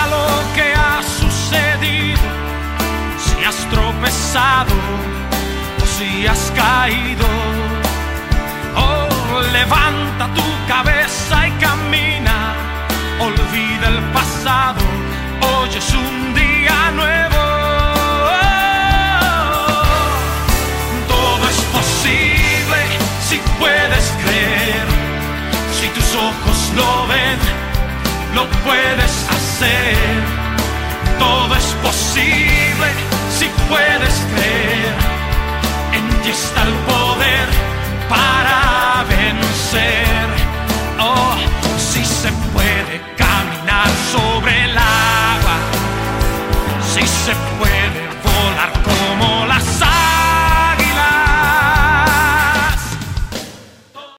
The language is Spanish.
lo que ha sucedido, si has tropezado o si has caído. Oh, levanta tu cabeza y camina, olvida el pasado, hoy es un día nuevo. Todo es posible si puedes creer, si tus ojos lo ven, lo puedes hacer. Todo es posible si puedes creer, en ti está el poder para vencer.